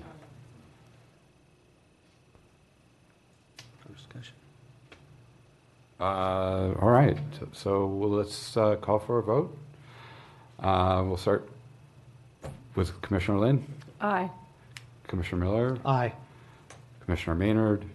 Speaker 1: All right, so let's call for a vote. We'll start with Commissioner Lynn,
Speaker 7: Aye.
Speaker 1: Commissioner Miller,
Speaker 4: Aye.
Speaker 1: Commissioner Maynard,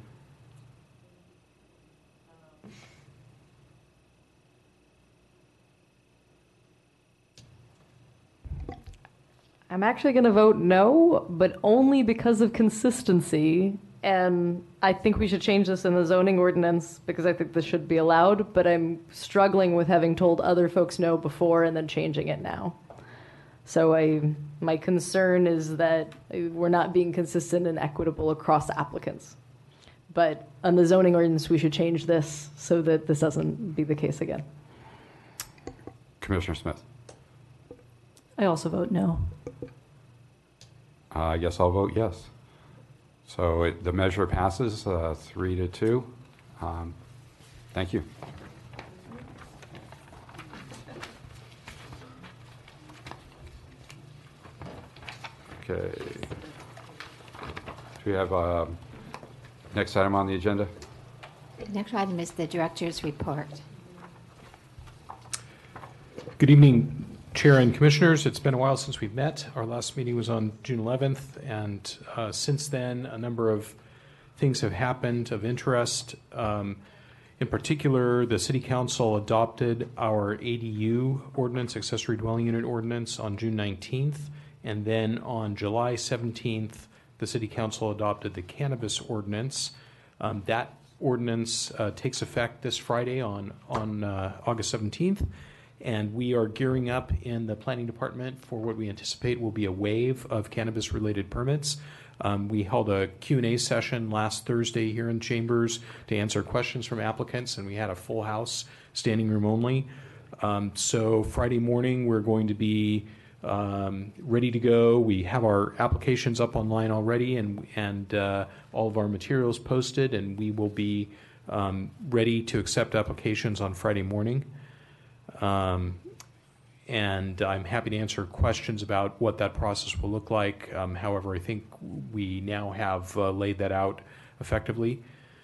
Speaker 3: I'm actually going to vote no, but only because of consistency. And I think we should change this in the zoning ordinance because I think this should be allowed, but I'm struggling with having told other folks no before and then changing it now. So my concern is that we're not being consistent and equitable across applicants. But on the zoning ordinance, we should change this so that this doesn't be the case again.
Speaker 1: Commissioner Smith.
Speaker 8: I also vote no.
Speaker 1: I guess I'll vote yes. So the measure passes 3-2. Thank you. Okay. Do we have next item on the agenda?
Speaker 2: The next item is the director's report.
Speaker 6: Good evening, Chair and Commissioners. It's been a while since we've met. Our last meeting was on June 11th, and since then, a number of things have happened of interest. In particular, the City Council adopted our ADU ordinance, accessory dwelling unit ordinance, on June 19th, and then on July 17th, the City Council adopted the cannabis ordinance. That ordinance takes effect this Friday on August 17th. And we are gearing up in the planning department for what we anticipate will be a wave of cannabis-related permits. We held a Q&A session last Thursday here in Chambers to answer questions from applicants, and we had a full house, standing room only. So Friday morning, we're going to be ready to go. We have our applications up online already, and all of our materials posted, and we will be ready to accept applications on Friday morning. And I'm happy to answer questions about what that process will look like. However, I think we now have laid that out effectively.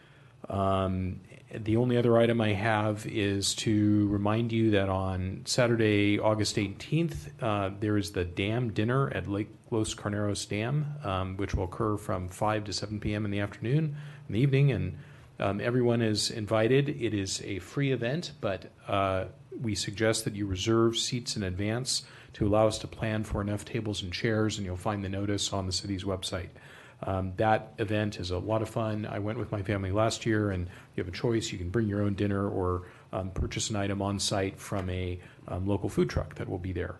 Speaker 6: The only other item I have is to remind you that on Saturday, August 18th, there is the dam dinner at Lake Los Carneros Dam, which will occur from 5 to 7 p.m. in the afternoon, in the evening, and everyone is invited. It is a free event, but we suggest that you reserve seats in advance to allow us to plan for enough tables and chairs, and you'll find the notice on the city's website. That event is a lot of fun. I went with my family last year, and you have a choice. You can bring your own dinner or purchase an item on site from a local food truck that will be there.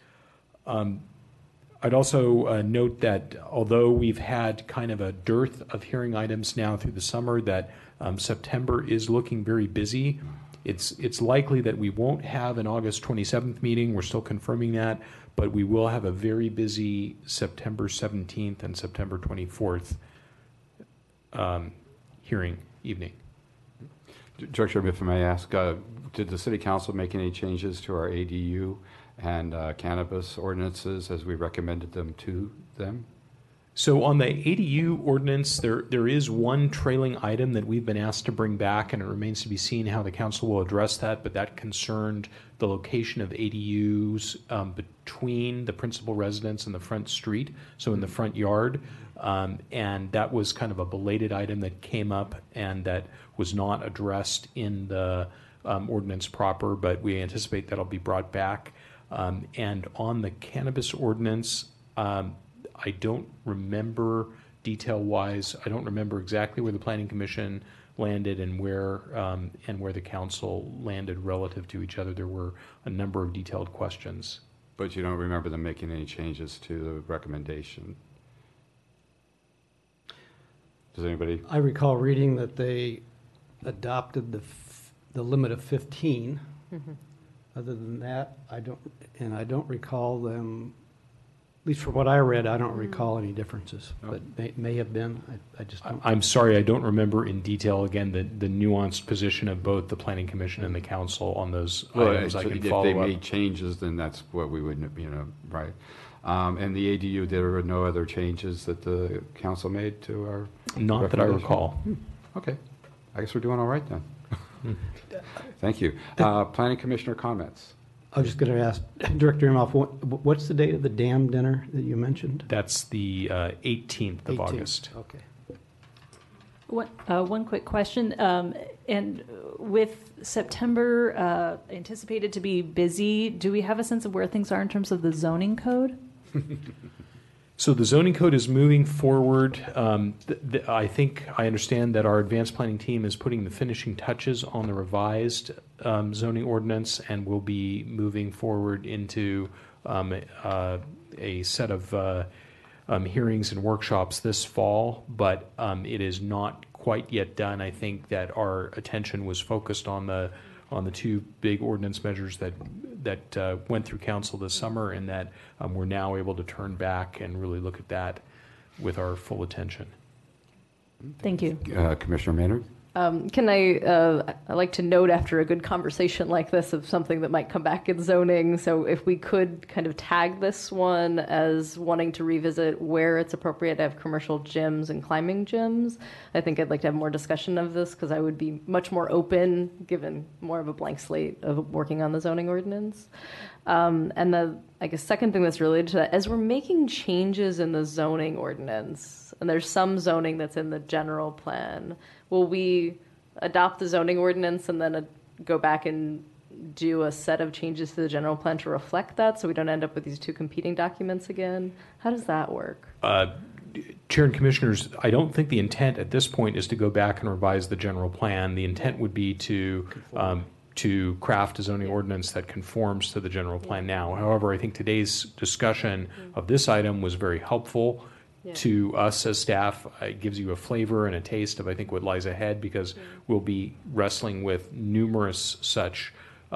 Speaker 6: I'd also note that although we've had kind of a dearth of hearing items now through the summer, that September is looking very busy. It's likely that we won't have an August 27th meeting. We're still confirming that, but we will have a very busy September 17th and September 24th hearing evening.
Speaker 1: Director, if I may ask, did the City Council make any changes to our ADU and cannabis ordinances as we recommended them to them?
Speaker 6: So on the ADU ordinance, there is one trailing item that we've been asked to bring back, and it remains to be seen how the council will address that, but that concerned the location of ADUs between the principal residence and the front street, so in the front yard. And that was kind of a belated item that came up and that was not addressed in the ordinance proper, but we anticipate that'll be brought back. And on the cannabis ordinance, I don't remember detail-wise. I don't remember exactly where the Planning Commission landed and where the council landed relative to each other. There were a number of detailed questions.
Speaker 1: But you don't remember them making any changes to the recommendation? Does anybody?
Speaker 4: I recall reading that they adopted the limit of 15. Mm-hmm. Other than that, I don't recall them least from what I read, I don't recall any differences, but may have been. I just don't.
Speaker 6: I'm sorry, I don't remember in detail, again, the nuanced position of both the Planning Commission and the council on those items. I can
Speaker 1: If they
Speaker 6: follow up.
Speaker 1: made changes, then that's what we would, right. And the ADU, there were no other changes that the council made to our?
Speaker 6: Not that I
Speaker 1: recommendation?
Speaker 6: recall.
Speaker 1: Okay, I guess we're doing all right then. Thank you. Planning Commissioner comments?
Speaker 4: I was just going to ask Director Imhoff, what's the date of the dam dinner that you mentioned?
Speaker 6: That's the 18th of
Speaker 4: 18th.
Speaker 6: August.
Speaker 4: Okay.
Speaker 8: One quick question, and with September anticipated to be busy, do we have a sense of where things are in terms of the zoning code?
Speaker 6: So the zoning code is moving forward. I think I understand that our advanced planning team is putting the finishing touches on the revised zoning ordinance, and will be moving forward into a set of hearings and workshops this fall, but it is not quite yet done. I think that our attention was focused on the two big ordinance measures that went through council this summer, and that we're now able to turn back and really look at that with our full attention.
Speaker 8: Thank you.
Speaker 1: Commissioner Maynard?
Speaker 3: I like to note after a good conversation like this of something that might come back in zoning. So if we could kind of tag this one as wanting to revisit where it's appropriate to have commercial gyms and climbing gyms, I think I'd like to have more discussion of this, because I would be much more open, given more of a blank slate of working on the zoning ordinance. And the, I guess, second thing that's related to that, as we're making changes in the zoning ordinance, and there's some zoning that's in the general plan, will we adopt the zoning ordinance and then go back and do a set of changes to the general plan to reflect that, so we don't end up with these two competing documents again? How does that work?
Speaker 6: Chair and Commissioners, I don't think the intent at this point is to go back and revise the general plan. The intent would be to craft a zoning ordinance that conforms to the general plan now. However, I think today's discussion of this item was very helpful to us as staff. It gives you a flavor and a taste of, I think, what lies ahead, because we'll be wrestling with numerous such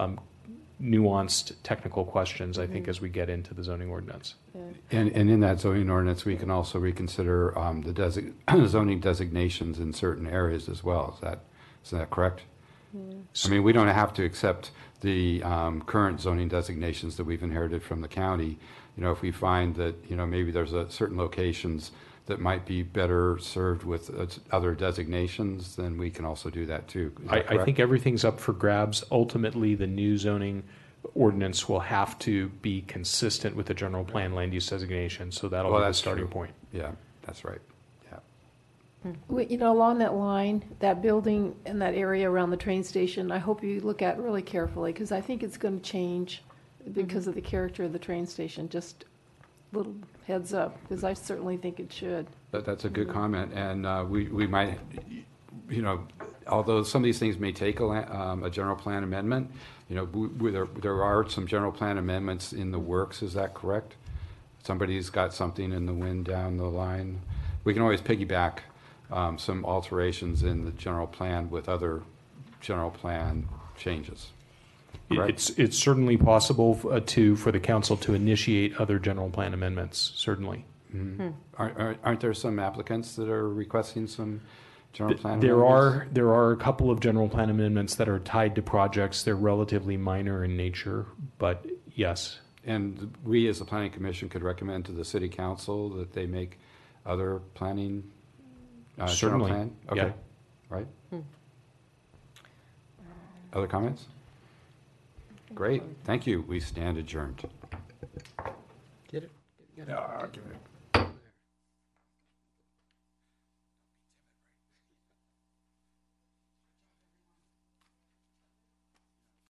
Speaker 6: nuanced technical questions, I think, as we get into the zoning ordinance.
Speaker 1: And in that zoning ordinance, we can also reconsider the zoning designations in certain areas as well. Is that correct? I mean, we don't have to accept the current zoning designations that we've inherited from the county. You know, if we find that, you know, maybe there's certain locations that might be better served with other designations, then we can also do that too.
Speaker 6: I think everything's up for grabs. Ultimately, the new zoning ordinance will have to be consistent with the general plan land use designation, so that'll be the starting point.
Speaker 1: Yeah, that's right.
Speaker 7: Well, you know, along that line, that building and that area around the train station, I hope you look at really carefully, because I think it's going to change because of the character of the train station. Just little heads up, because I certainly think it should.
Speaker 1: That's a good comment, and we might, you know, although some of these things may take a general plan amendment, you know, there are some general plan amendments in the works. Is that correct? Somebody's got something in the wind down the line. We can always piggyback some alterations in the general plan with other general plan changes. Correct?
Speaker 6: It's certainly possible for the council to initiate other general plan amendments, certainly.
Speaker 1: Mm-hmm. Aren't there some applicants that are requesting some general plan
Speaker 6: There
Speaker 1: amendments?
Speaker 6: There are a couple of general plan amendments that are tied to projects. They're relatively minor in nature, but yes.
Speaker 1: And we, as the Planning Commission, could recommend to the City Council that they make other planning
Speaker 6: Certainly.
Speaker 1: general plan? Okay.
Speaker 6: Yeah.
Speaker 1: Right. Other comments? Great. Thank you. We stand adjourned.
Speaker 4: Get it?
Speaker 1: Yeah, I'll give it.